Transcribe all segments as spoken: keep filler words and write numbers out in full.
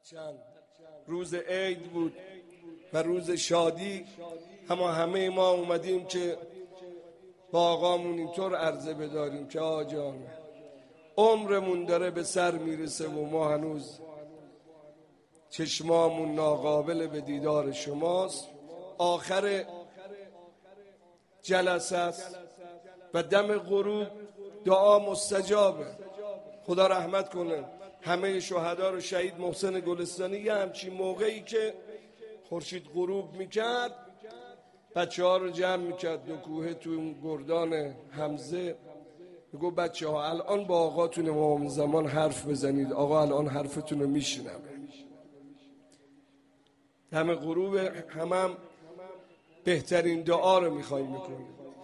هرچند روز عید بود و روز شادی، اما همه ما اومدیم که با آقامون اینطور عرضه بداریم که آقا جان عمرمون داره به سر میرسه و ما هنوز چشمامون ناقابل به دیدار شماست. آخر جلسه است و دم غروب دعا مستجابه. خدا رحمت کنه همه شهدا رو. شهید محسن گلستانی یه همچین موقعی که خورشید غروب میکرد بچه ها رو جمع میکرد دو کوهه تو اون گردان حمزه، میگو بچه ها الان با آقاتون امام زمان حرف بزنید، آقا الان حرفتون رو میشنم. دم غروب هم, هم بهترین دعا رو میخوایم میکنیم.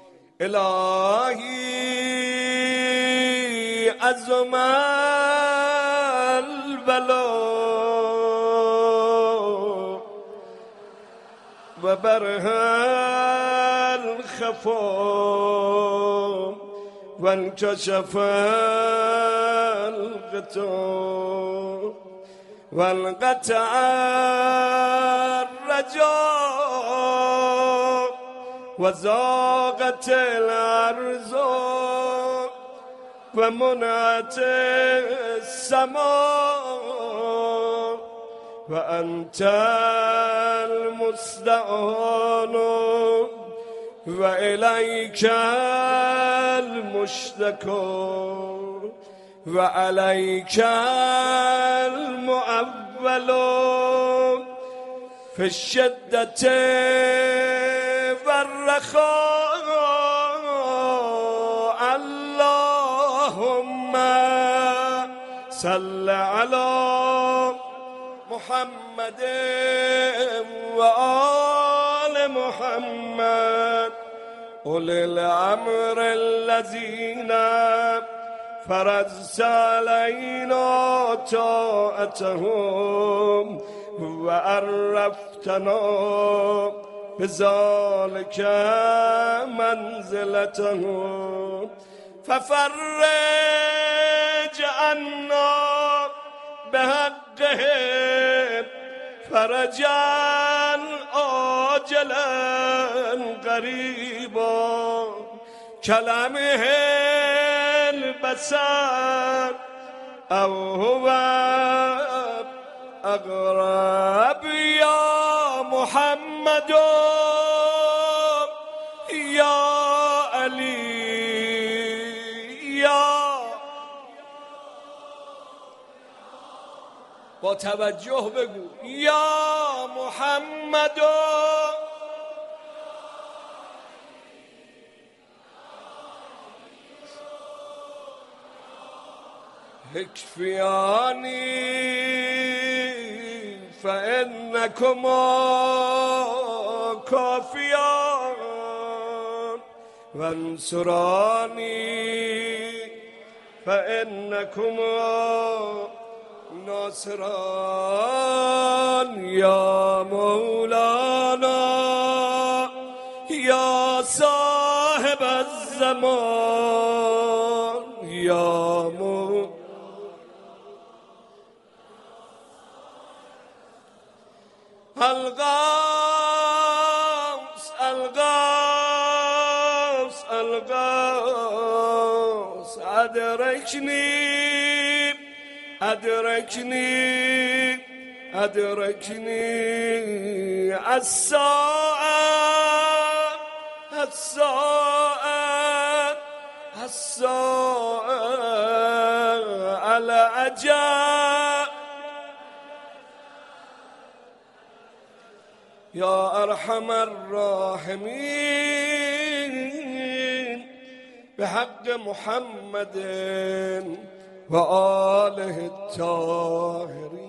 الهی عظم البلا و بره الخفا و انکشف الغطا و انقطع الرجا و ضاقت الارض و منعت السما و انت المستعان و الیک المشتکا و علیک المعول فی الشدة و الرخاء. اللهم صل علی محمد و آل محمد اولی الامر الذین فرضت علینا طاعتهم و عرفتنا بذلك منزلتهم ففرج عنا بحقهم فرجا عاجلا قریبا کلمه البصر او هو اقرب یا محمد یا علی یا. با توجه بگو یا محمد اکفیانی فانکما کافیان و انصرانی فانکما ناصران یا مولانا یا صاحب الزمان یا مولانا. الغوث الغوث الغوث ادرکنی ادرکنی ادرکنی الساعة الساعة الساعة العجب یا ارحم الراحمین بحق محمد و آله الطاهرین.